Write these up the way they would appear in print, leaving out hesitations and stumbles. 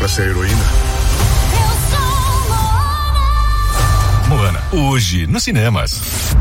pra ser heroína. Moana, hoje nos cinemas.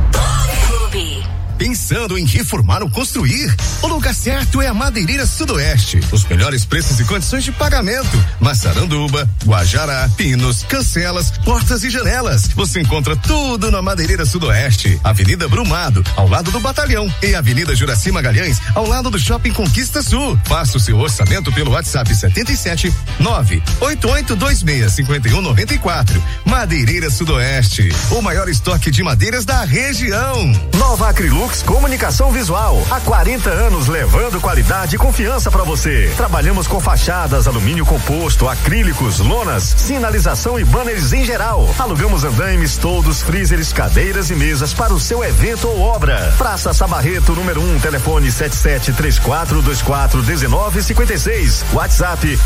Pensando em reformar ou construir? O lugar certo é a Madeireira Sudoeste. Os melhores preços e condições de pagamento. Massaranduba, Guajará, pinos, cancelas, portas e janelas. Você encontra tudo na Madeireira Sudoeste. Avenida Brumado, ao lado do Batalhão, e Avenida Juraci Magalhães, ao lado do Shopping Conquista Sul. Faça o seu orçamento pelo WhatsApp 77 98826 5194. Madeireira Sudoeste, o maior estoque de madeiras da região. Nova Acrilux Comunicação Visual, há 40 anos levando qualidade e confiança para você. Trabalhamos com fachadas, alumínio composto, acrílicos, lonas, sinalização e banners em geral. Alugamos andaimes, toldos, freezers, cadeiras e mesas para o seu evento ou obra. Praça Sabarreto, número 1, telefone 7734241956. WhatsApp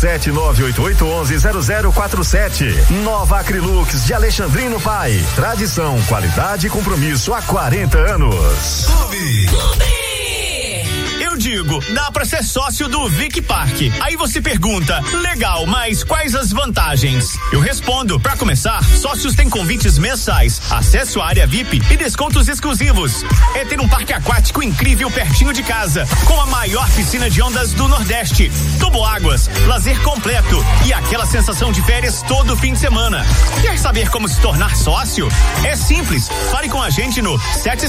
77988110047. Nova Acrilux de Alexandrino Pai. Tradição, qualidade e compromisso há 40 anos. Clube. Eu digo, dá pra ser sócio do Vic Park. Aí você pergunta, legal, mas quais as vantagens? Eu respondo, pra começar, sócios têm convites mensais, acesso à área VIP e descontos exclusivos. É ter um parque aquático incrível pertinho de casa, com a maior piscina de ondas do Nordeste, toboáguas, lazer completo e aquela sensação de férias todo fim de semana. Quer saber como se tornar sócio? É simples, fale com a gente no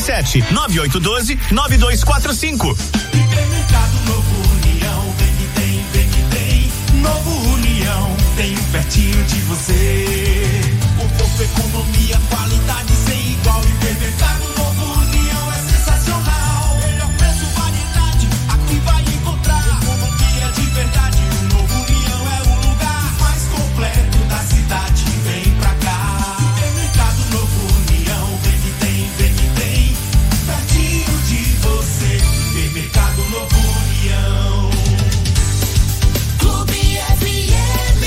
779812-9245. Supermercado Novo União, vem que tem. Novo União, tem pertinho de você. Conforto, economia, qualidade sem igual. Supermercado Novo União é sensacional. Melhor preço, variedade, aqui vai encontrar. Economia de verdade, o Novo União é o lugar mais completo da cidade. Vem pra cá. Supermercado Novo União, vem que tem. Pertinho de você. Supermercado Novo União. Clube FM.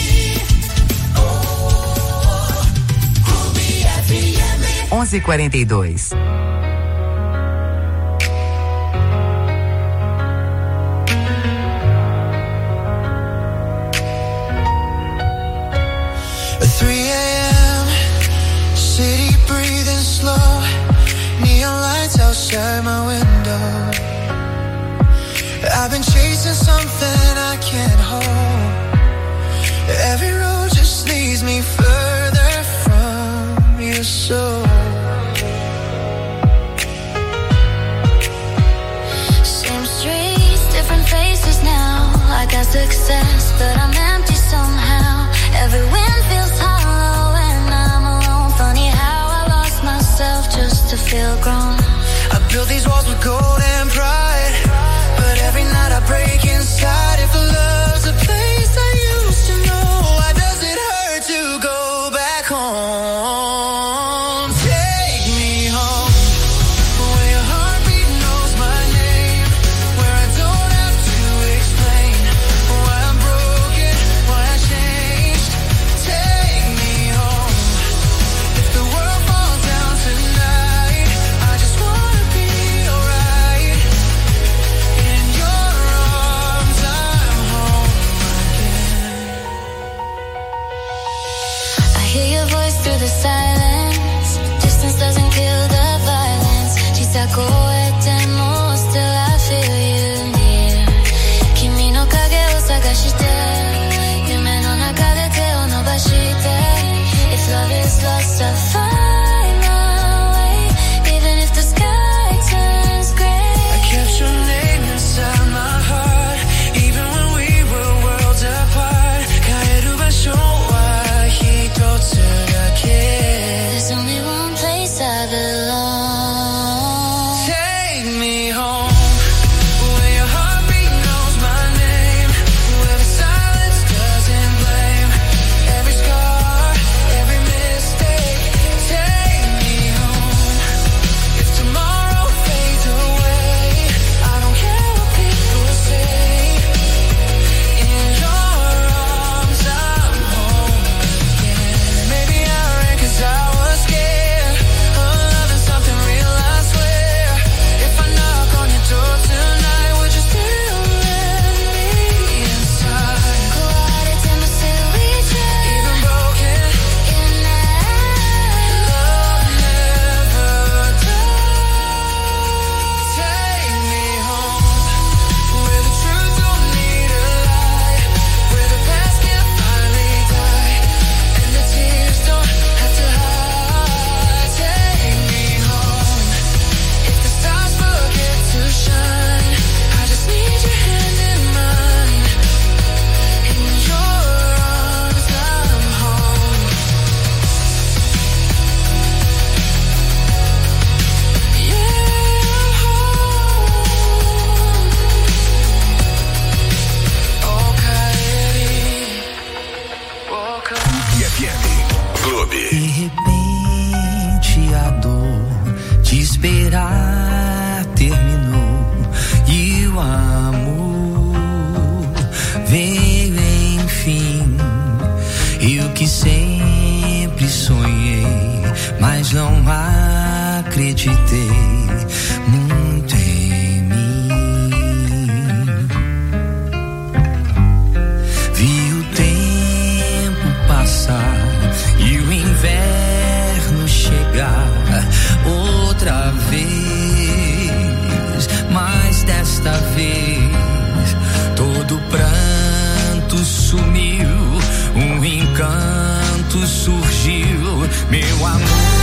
Oh, Clube FM. 11:42. At 3 a.m., city breathing slow, neon lights outside my window. I've been chasing something I can't hold. Every road just leads me further from your soul. Same streets, different faces now. I got success, but I'm empty somehow. Every wind feels hollow when I'm alone. Funny how I lost myself just to feel grown. I built these walls with gold and pride, but every night I break inside. If love's a place I used to know, why does it hurt to go back home? Take me home, where your heartbeat knows my name, where I don't have to explain why I'm broken, why I changed. Take me home, if the world falls down tonight, I just wanna be alright. In your arms, I'm home again. I hear your voice through the silence. Distance doesn't kill the violence. Chisako etemo, still I feel you near. Kimi no kage o sagashite, yume no naka de te o nobashite. If love is lost, I'll find my way, even if the sky turns gray. I kept your name inside my heart, even when we were worlds apart. Kaeru basho wa hitotsu dake. There's only one place I belong. sem fim. E o que sempre sonhei, mas não acreditei muito em mim. Vi o tempo passar e o inverno chegar outra vez, mas desta vez todo pranto sumiu, um encanto surgiu, meu amor.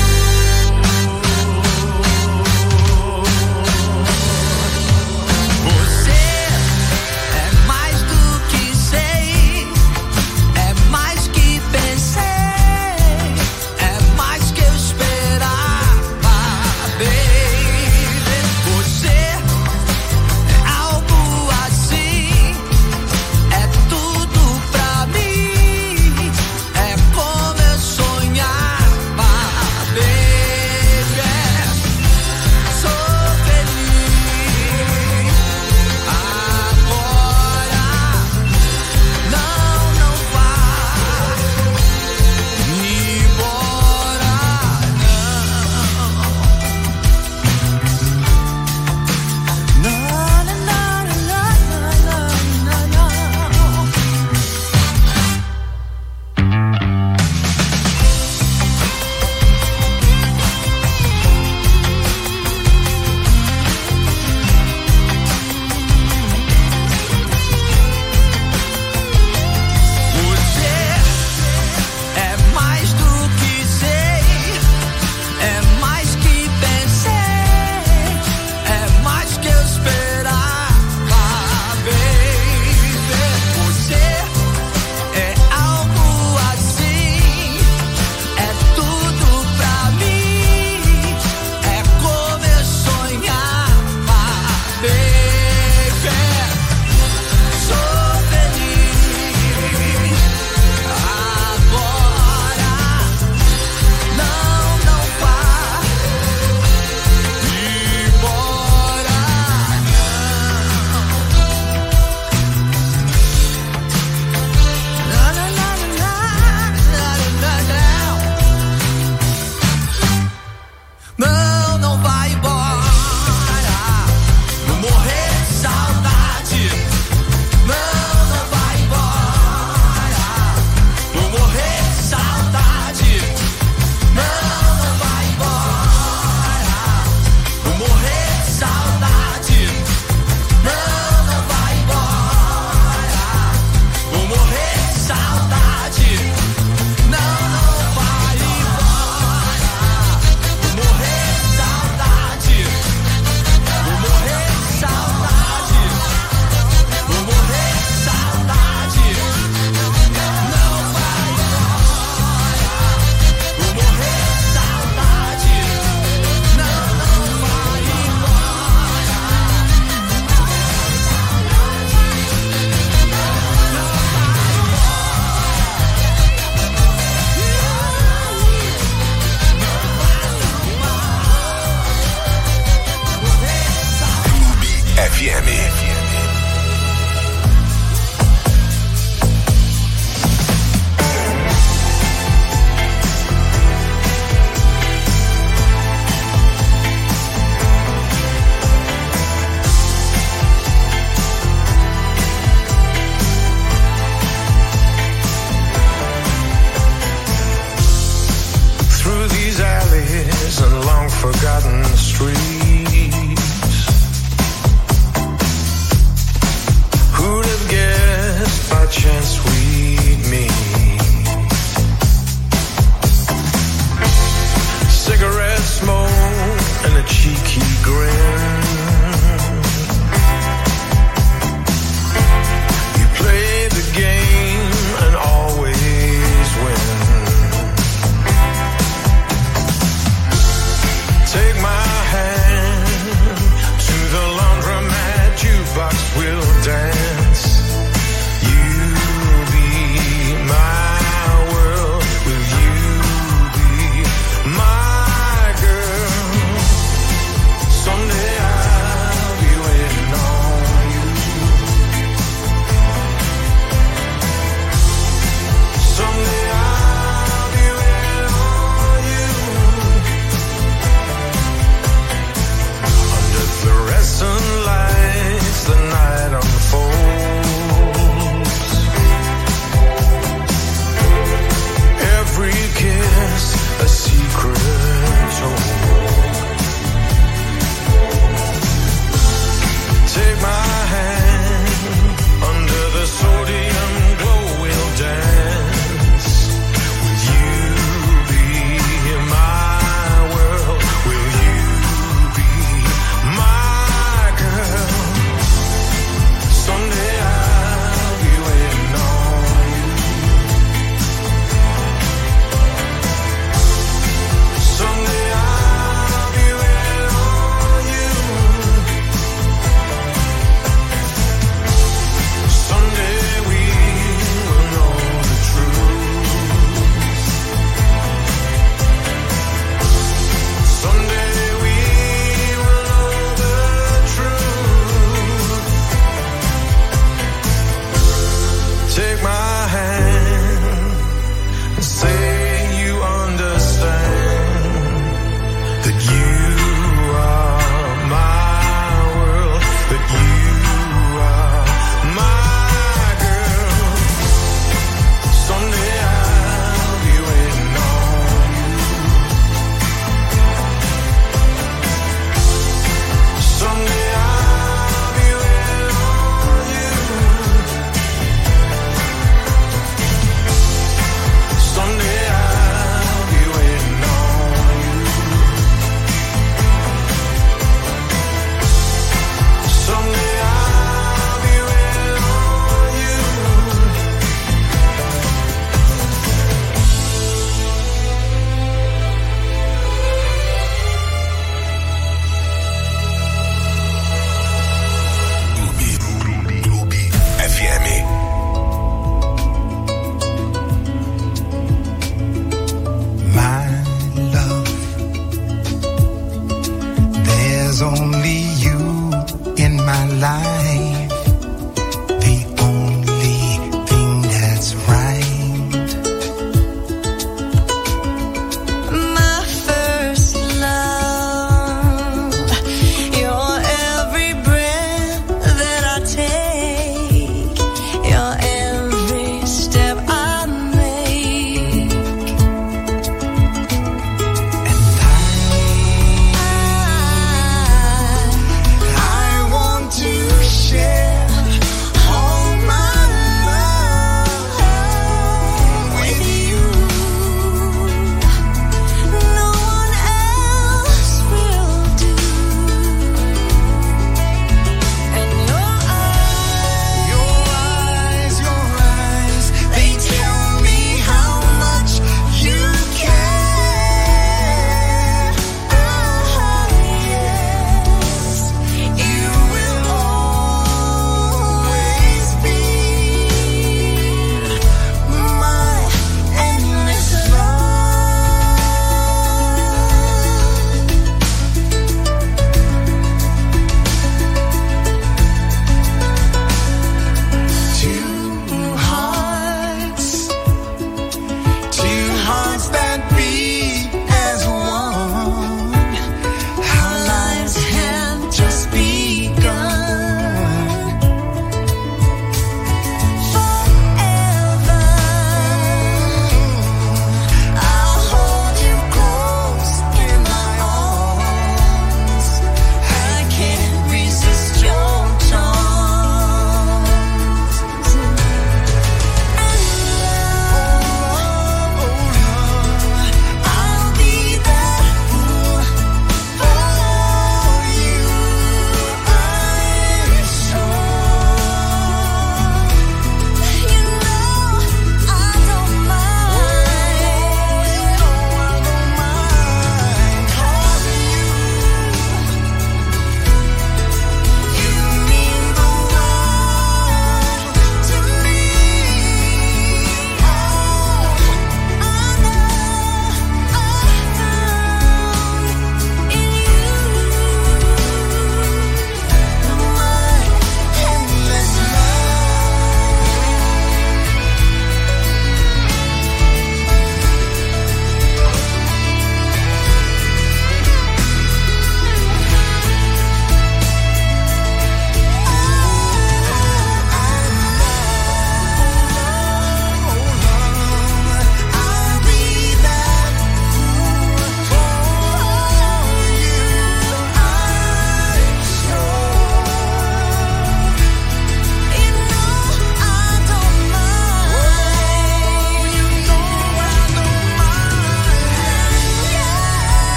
Will dance, you'll be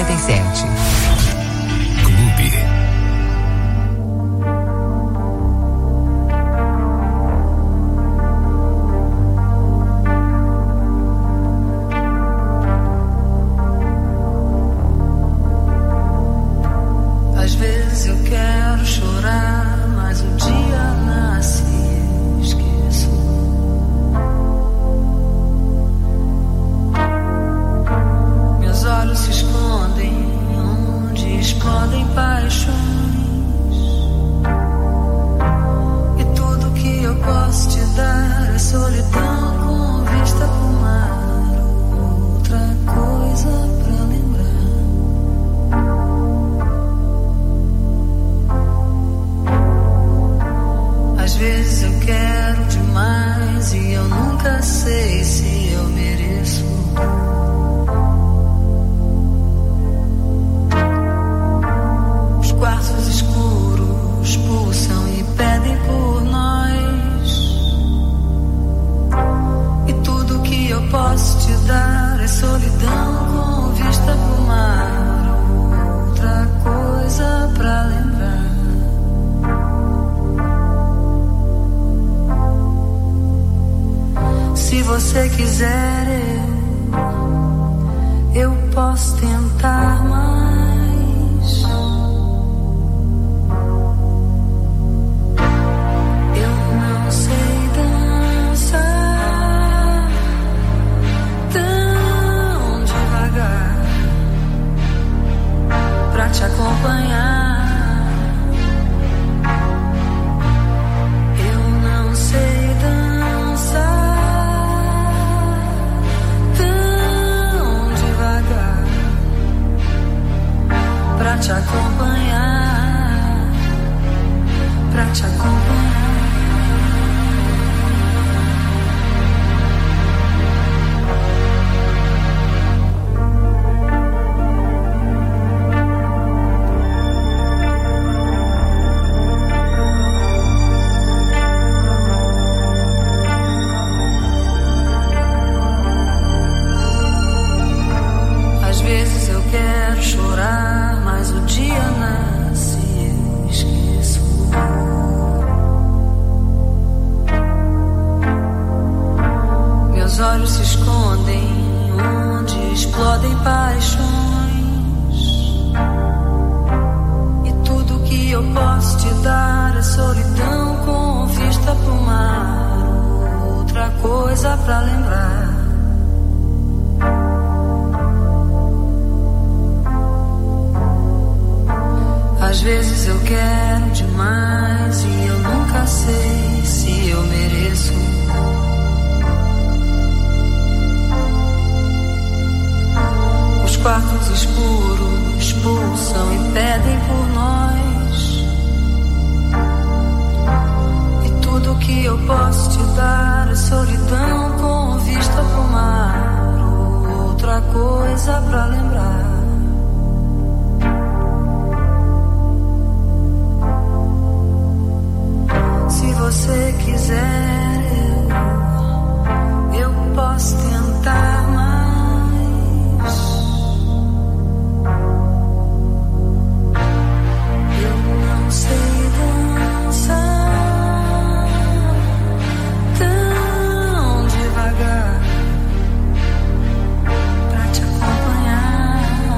57. Às vezes eu quero chorar, mas o dia nasce e eu esqueço. Meus olhos se escondem onde explodem paixões. E tudo que eu posso te dar é solidão com vista pro mar. Outra coisa pra lembrar. Às vezes eu quero demais e eu nunca sei se eu mereço. Os quartos escuros pulsam e pedem por nós. E tudo que eu posso te dar é solidão com vista pro mar. Outra coisa pra lembrar. Se você quiser, eu posso tentar mais. Eu não sei dançar tão devagar pra te acompanhar. Eu não sei dançar pra te acompanhar, pra te acompanhar. Às vezes eu quero chorar, mas o dia nasce e eu esqueço. Meus olhos se escondem onde explodem paixões. E tudo que eu posso te dar é solidão com vista pro mar. Outra coisa pra lembrar. Às vezes eu quero demais e eu nunca sei se eu mereço. Os quartos escuros pulsam e pedem por nós. E tudo que eu posso te dar é solidão com vista pro mar. Outra coisa pra lembrar. Se você quiser, eu posso tentar mais. Eu não sei dançar tão devagar pra te acompanhar.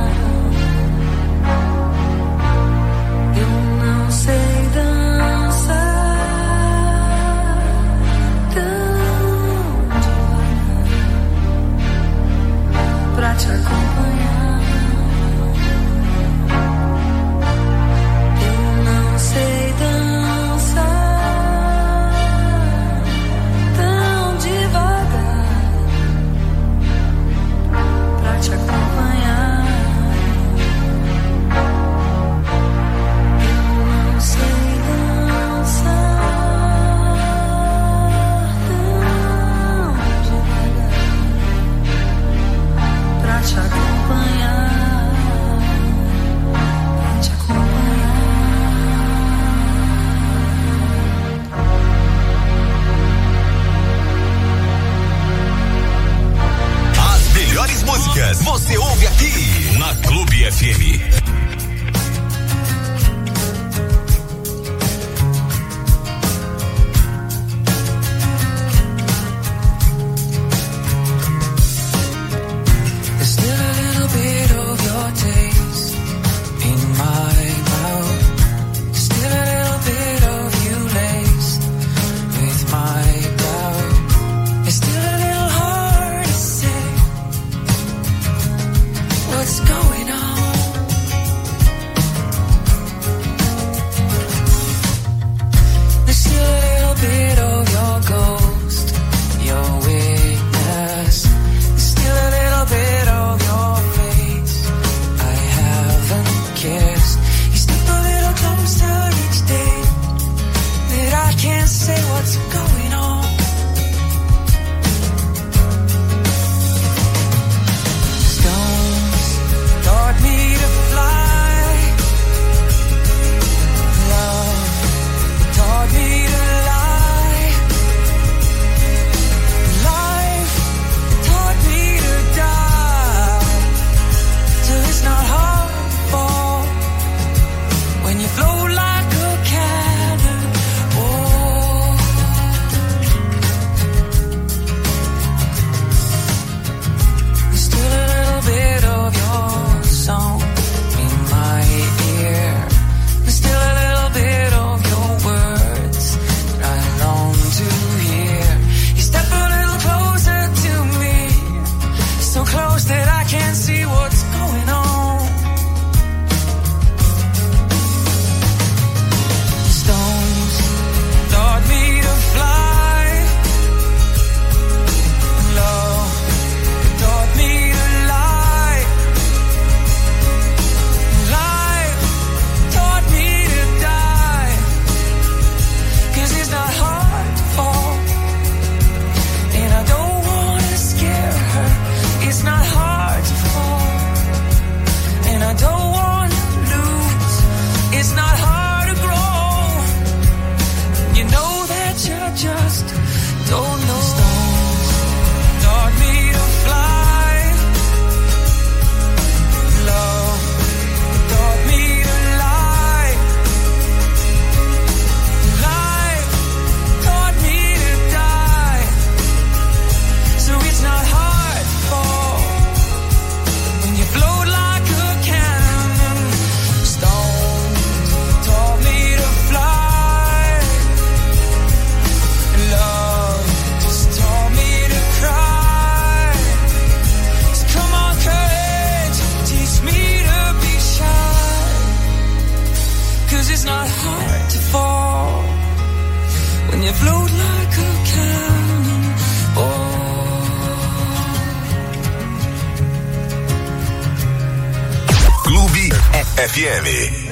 FM.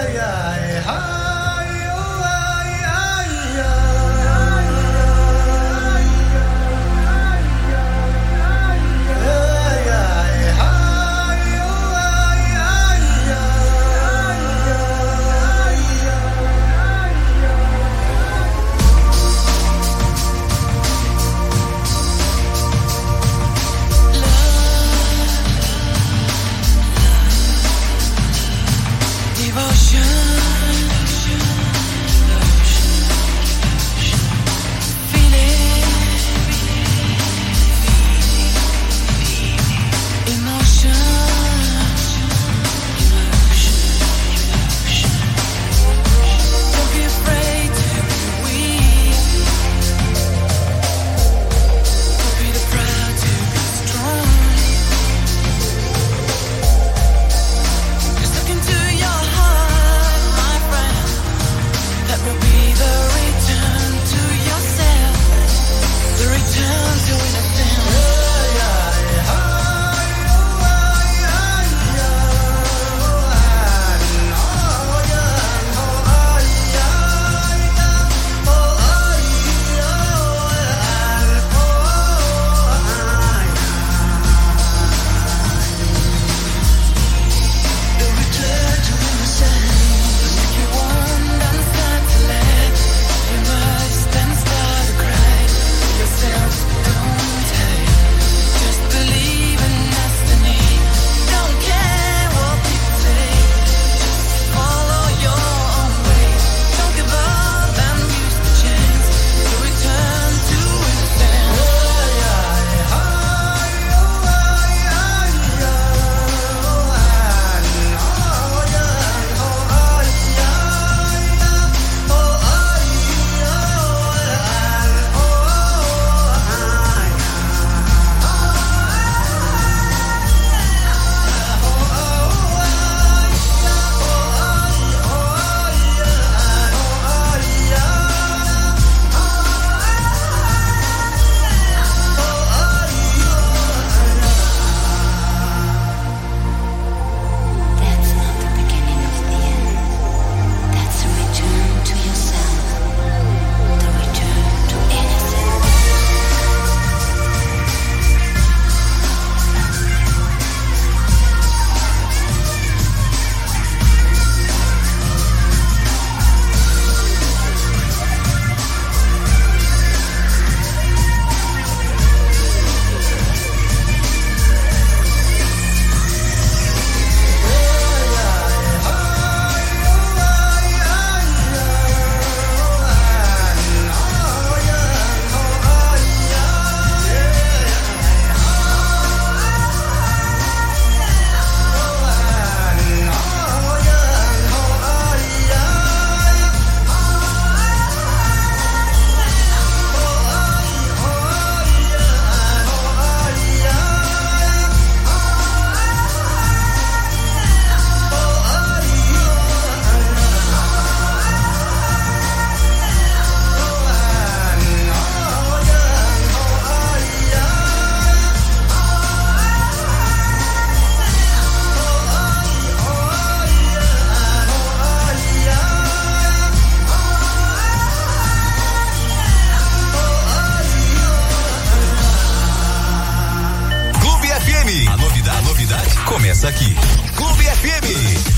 Começa aqui, Clube FM.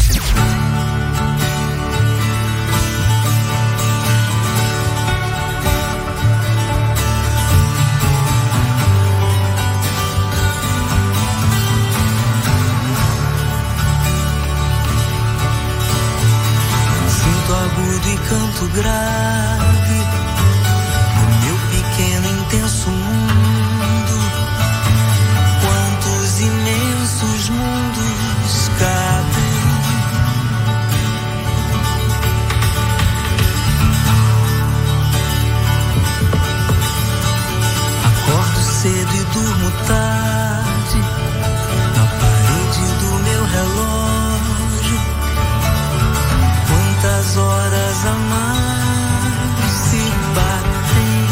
Sinto agudo e canto grave no meu pequeno intenso mundo. Quantos imensos mundos cabem? Acordo cedo e durmo tarde na parede do meu relógio. Quantas horas a mais se batem?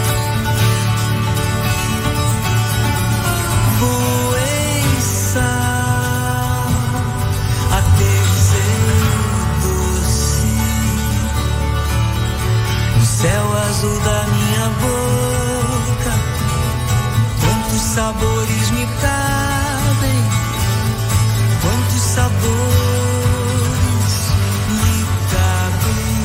Voei, sabe? sabores me cabem? Quantos sabores me cabem?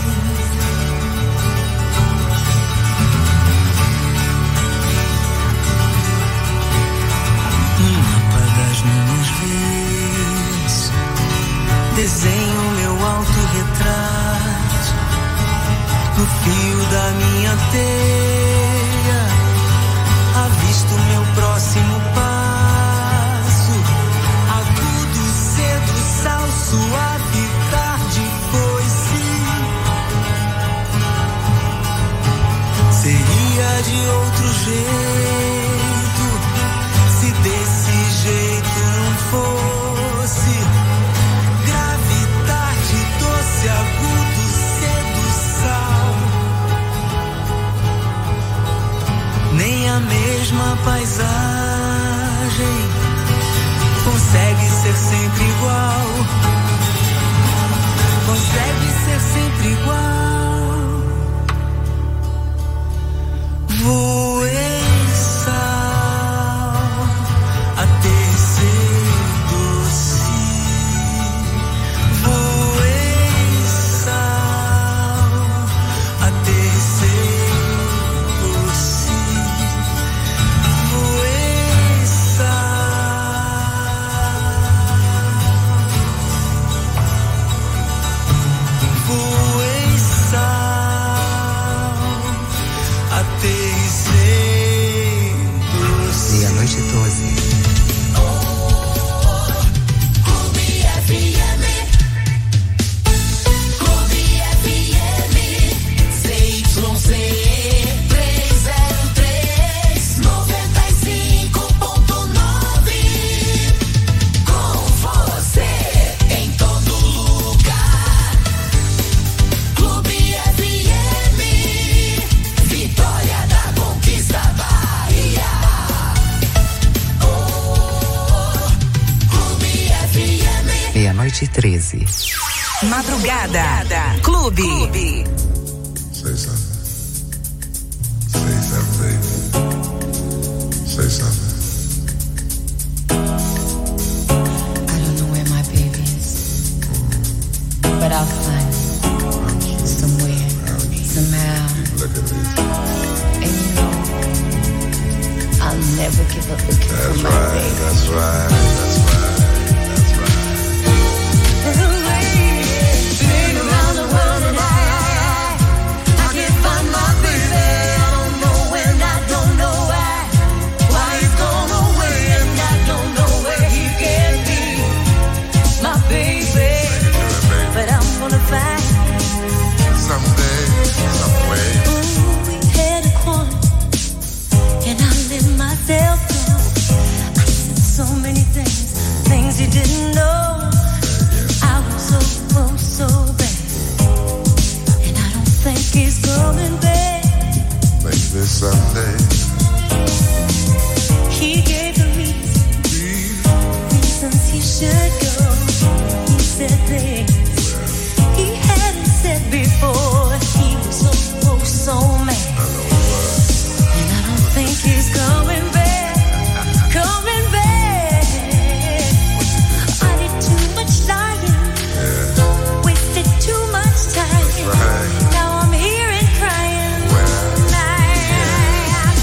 No mapa das minhas veias desenho meu autorretrato no fio da minha teia. Avisto meu próximo passo, agudo, cedo, sal, suave, tarde, foice. Seria de outro jeito, se desse jeito não fosse. Grave, tarde, doce, agudo, cedo, sal. Nem a mesma paisagem consegue ser sempre igual. Consegue ser sempre igual. Voei sal até ser doce. Voei sal até ser doce. Meia-noite e 12. Meia-noite e 13. Madrugada. Clube. Say something. Say something, baby. Say something. I don't know where my baby is, but I'll find him somewhere, somehow. Look at me. And you know, I'll never give up looking for my baby. That's right. That's right. Someday, some way. Ooh, we had a quarrel, and I let myself go. I said so many things you didn't know. I was so bad, and I don't think he's coming back. Maybe someday. He gave the reasons he should go. He said things he hadn't said before. He was so mad, and I don't think he's coming back. Coming back. I did too much lying, wasted too much time. Now I'm here and crying. I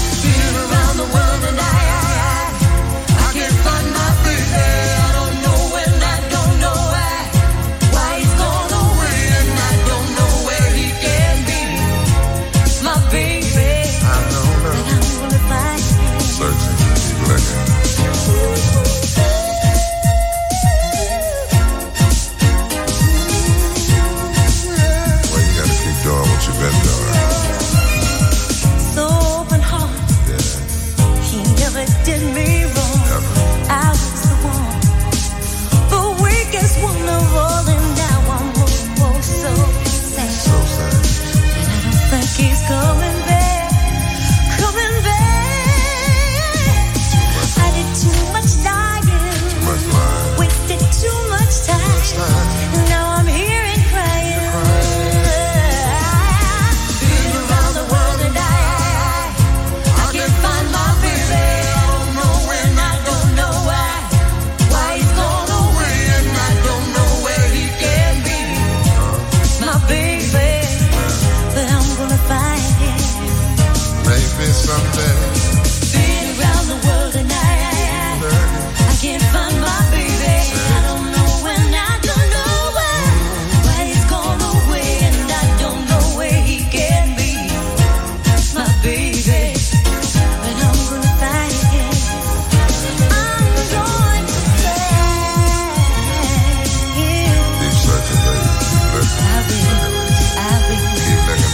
say someday. Been around the world and I can't find my baby. I don't know when, I don't know why he's gone away, and I don't know where he can be. My baby, but I'm gonna find him. I'm going to find him. Keep searching, baby. Keep looking. I've been Keep looking.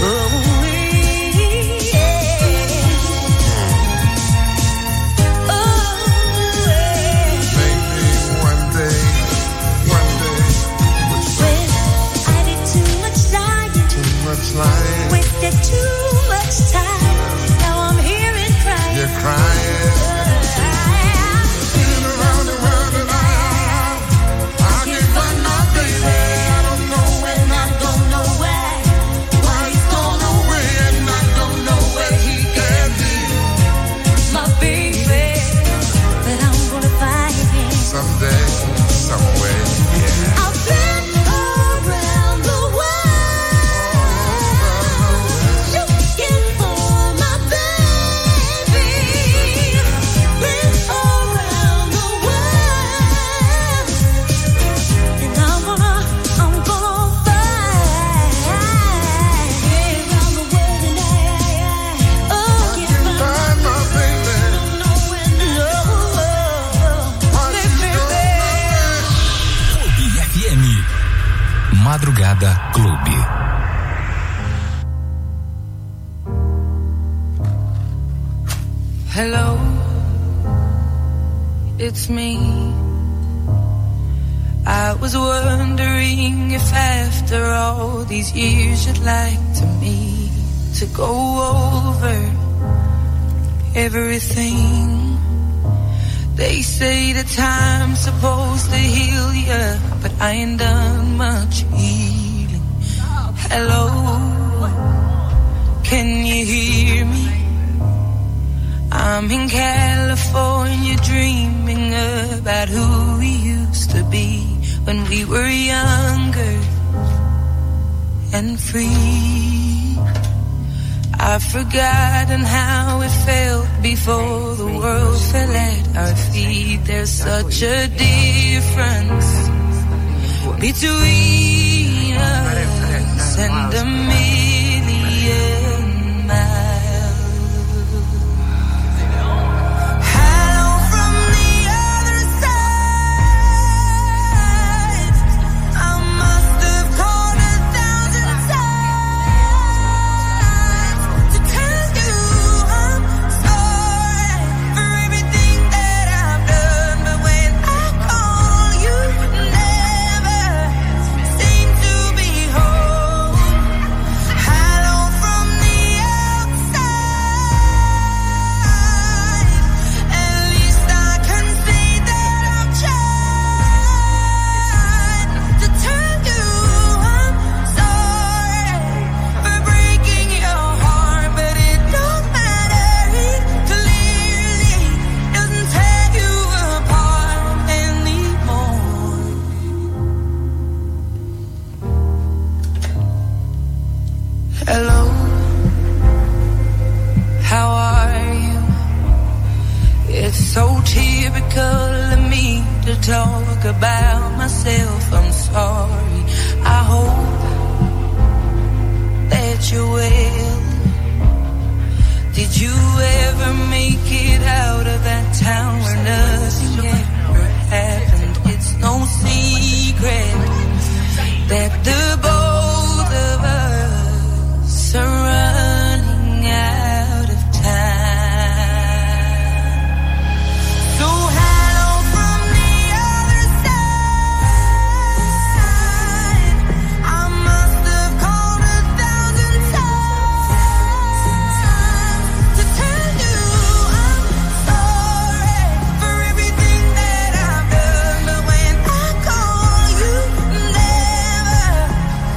Maybe one day. Much lying. Wasted too much time. Now I'm here and crying. You're crying. Been around the world and I can't find my baby. I don't know when, I don't know why he's gone away, and I don't know where he can be. My baby, but I'm gonna find him Someday, some way, yeah. I've been around the world looking for my baby. Been around the world, and I'm gonna find. Been around the world and I can't find my baby. Clube FM. Madrugada Clube. Hello, it's me. I was wondering if after all these years you'd like to me to go over everything. They say that time's supposed to heal ya, but I ain't done much healing. Hello, can you hear me? I'm in California dreaming about who we used to be when we were younger and free. I've forgotten how it felt before the world fell at our feet. There's such a difference between us and a million miles. Hello from the other side. I must have called 1,000 times to tell you I'm sorry for everything that I've done, but when I call you never seem to be home. Hello from the outside. At least I can say that I've tried to tell you I'm sorry for breaking your heart, but it don't matter. It clearly doesn't tear you apart anymore. Hello, how are you? It's so typical of me to talk about myself. I'm sorry. I hope that you're well. Did you ever make it out of that town where nothing ever happened? It's no secret that the both of us are running out of time. So hello from the other side. I must have called 1,000 times to tell you I'm sorry for everything that I've done, but when I call you never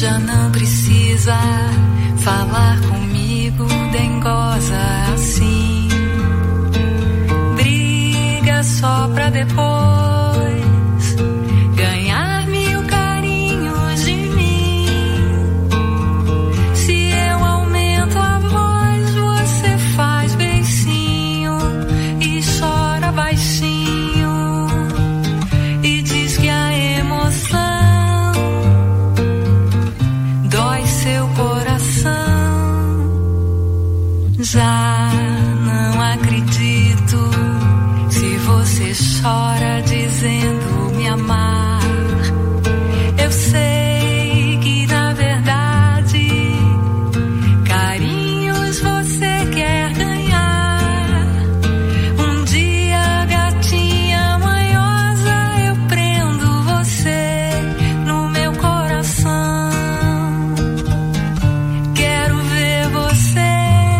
Já não precisa falar comigo, dengosa assim. Briga só pra depois ganhar mil carinhos de mim. Se eu aumento a voz, você faz beicinho e chora baixinho e diz que a emoção dói seu coração. Já não acredito se você chora dizendo me amar. Eu sei que na verdade carinhos você quer ganhar. Um dia, gatinha manhosa, eu prendo você no meu coração. Quero ver você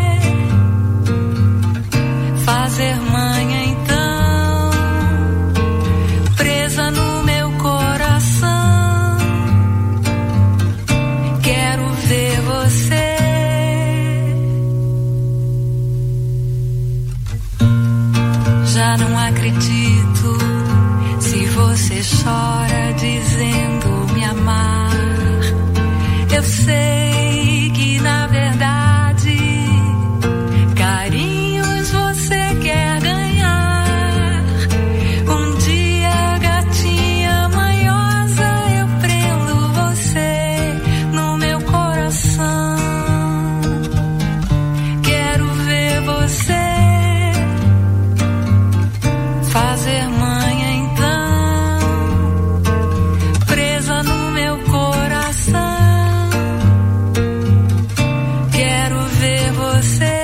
fazer manha então, presa no meu coração. Quero ver você. Já não acredito se você chora dizendo me amar. Eu sei que na verdade carinhos você quer ganhar. Um dia, gatinha manhosa, eu prendo você no meu coração. Quero ver você fazer manha então, presa no meu coração. Quero ver você.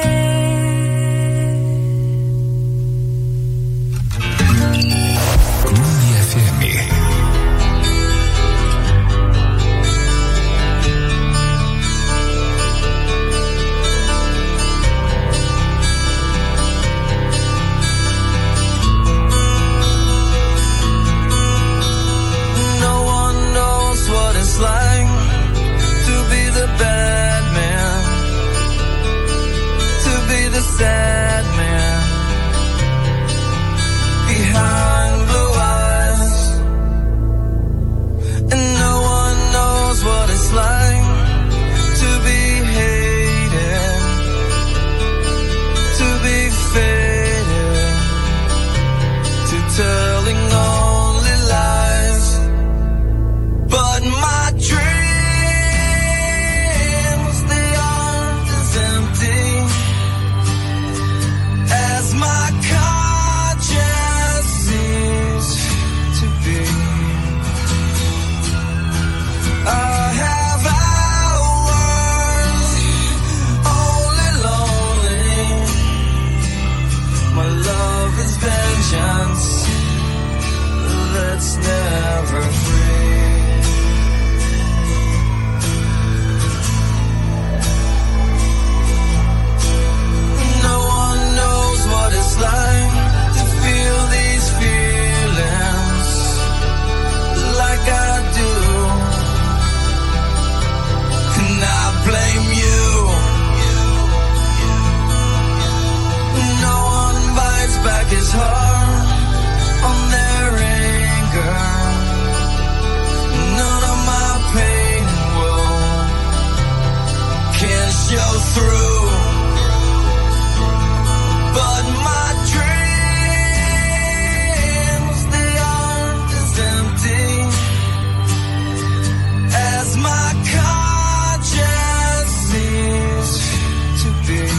Clube FM. No one knows what it's like to be the bad man, to be the sad man behind blue eyes. And no one knows what it's like to be hated, to be faded, to telling only lies. But my dreams, they aren't as empty as my conscience seems to be. I have hours only lonely. My love is vengeance that's never free. No one knows what it's like to feel these feelings like I do. And I blame you. No one bites back his heart on their anger. None of my pain will can show through. But my dreams, they aren't as empty as my conscience seems to be.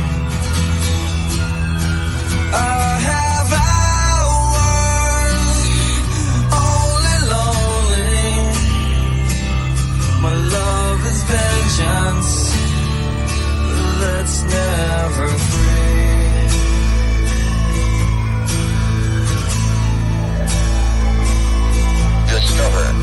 I have hours only lonely. My love is vengeance that's never free. Discover.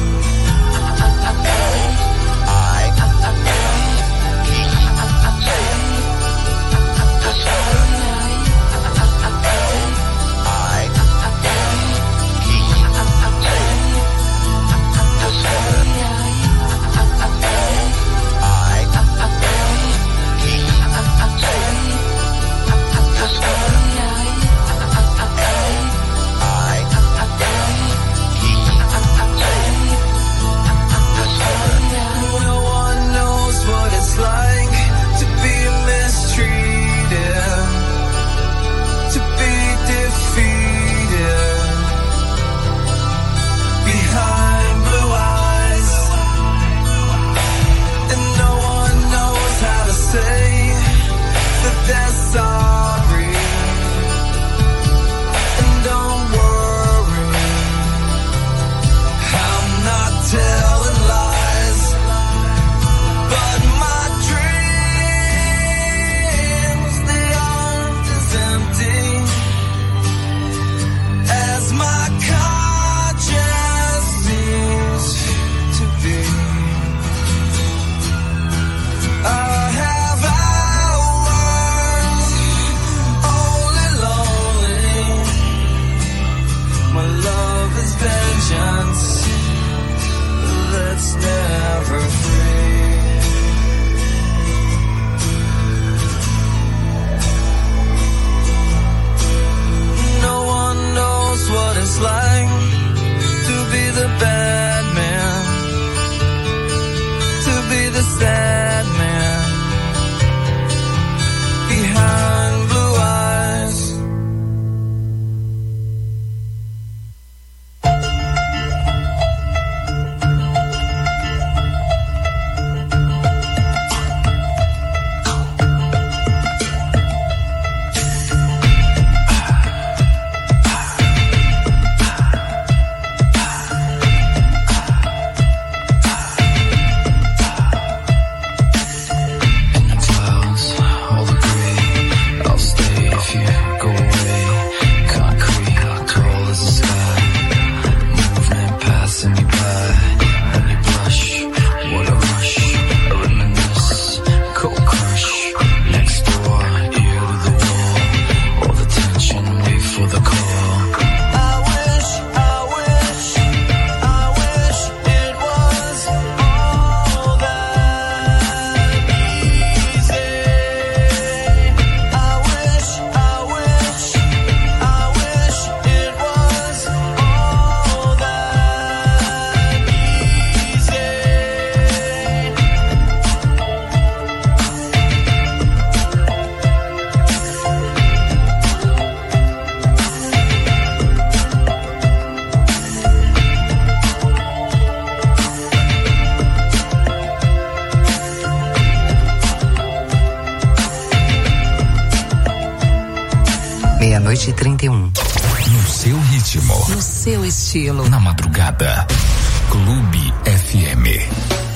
Meia-noite e 31. No seu ritmo. No seu estilo. Na madrugada. Clube FM.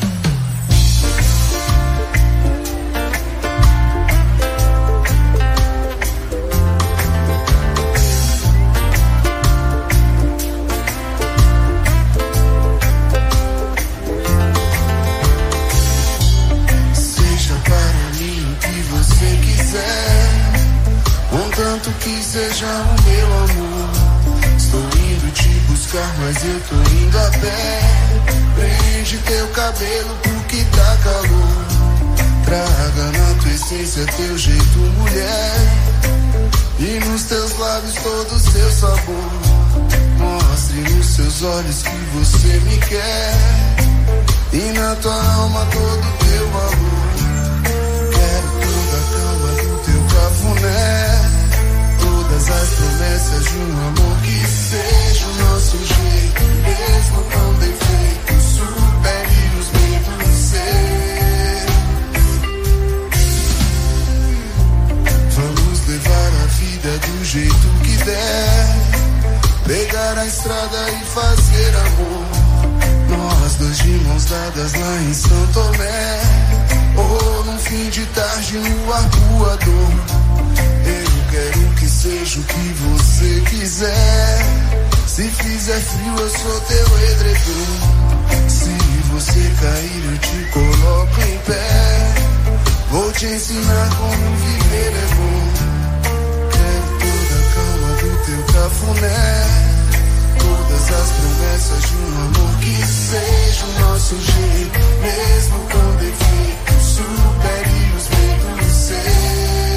Contanto que seja o meu amor. Estou indo te buscar, mas eu tô indo a pé. Prende teu cabelo porque tá calor. Traga na tua essência teu jeito, mulher. E nos teus lábios todo o seu sabor. Mostre nos seus olhos que você me quer. E na tua alma todo o teu valor. Quero toda a calma do teu cafuné. Todas as promessas de um amor que seja o nosso jeito, mesmo com defeitos, supere os medos seus. Vamos levar a vida do jeito que der, pegar a estrada e fazer amor. Nós dois de mãos dadas lá em São Tomé, ou num fim de tarde no arpoador. Eu quero que seja o que você quiser. Se fizer frio eu sou teu edredom. Se você cair eu te coloco em pé. Vou te ensinar como viver é bom. Quero toda a calma do teu cafuné. Todas as promessas de um amor que seja o nosso jeito, mesmo com defeitos, supere os medos seus.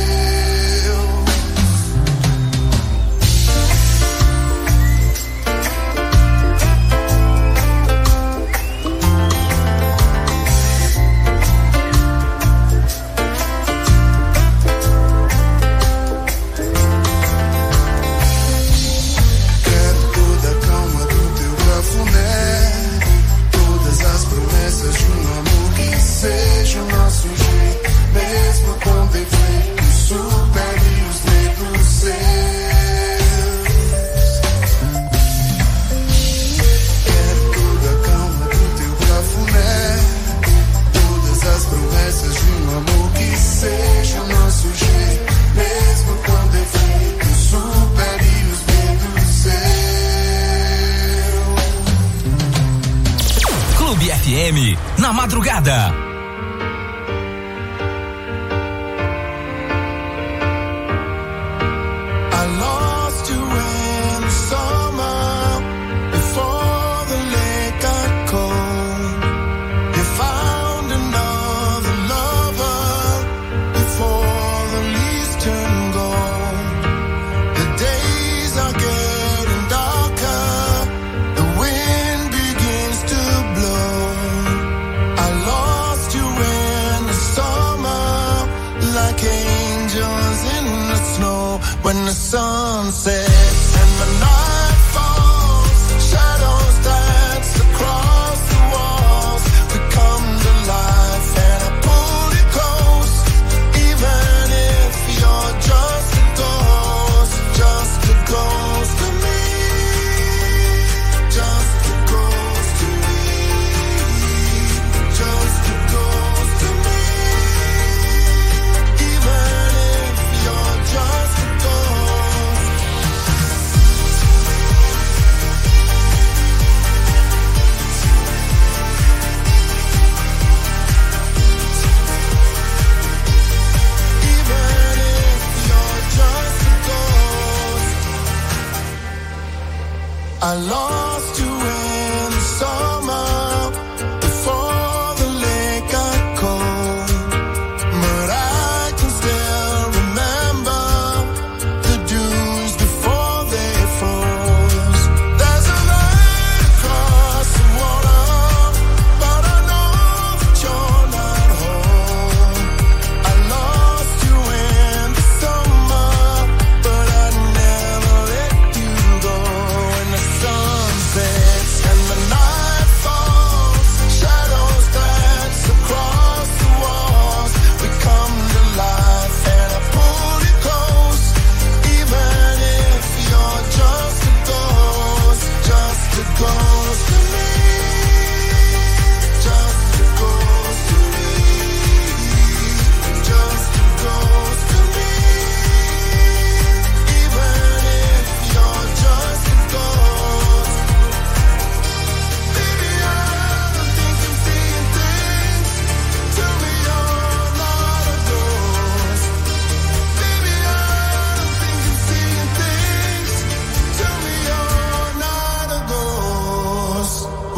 Seja o nosso jeito, mesmo com defeitos, supere os medos seus. Quero toda a calma do teu cafuné. Todas as promessas de um amor que seja o nosso jeito, mesmo com defeitos, supere os medos seus. Clube FM, na madrugada. When the sun sets and the night falls, shadows dance across the walls. We come to life and I pull you close, even if you're just a ghost to me, just a ghost to me, just a ghost to me, even if you're just a ghost.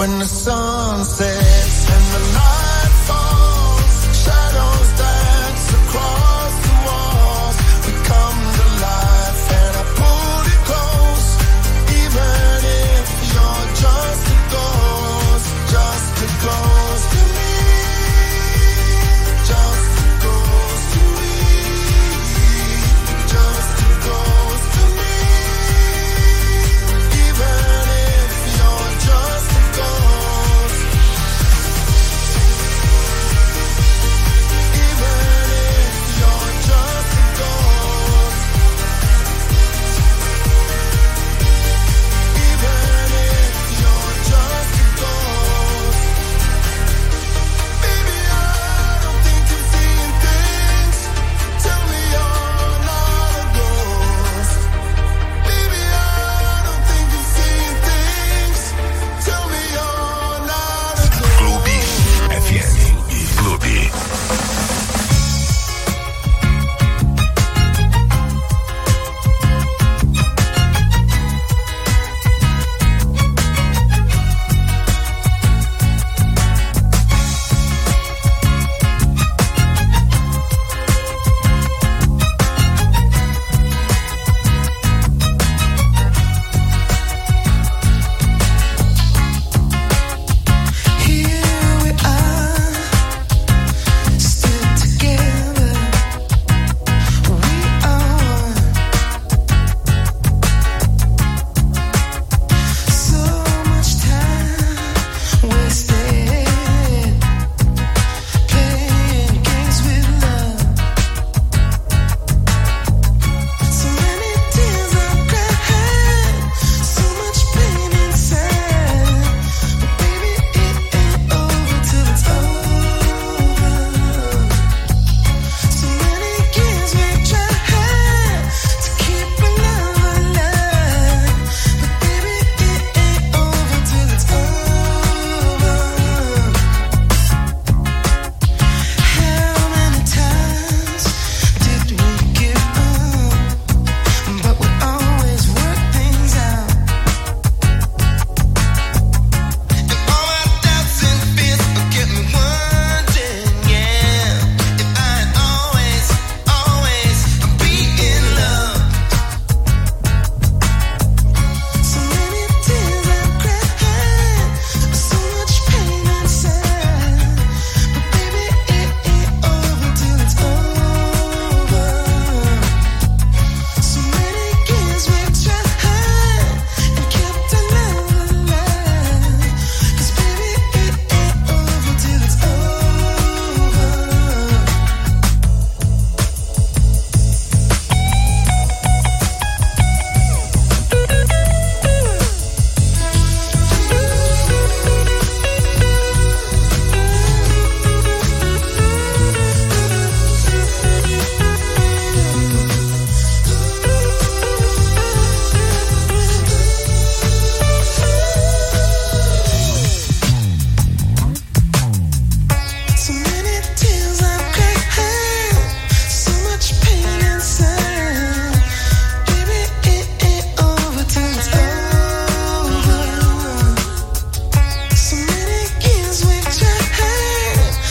when the sun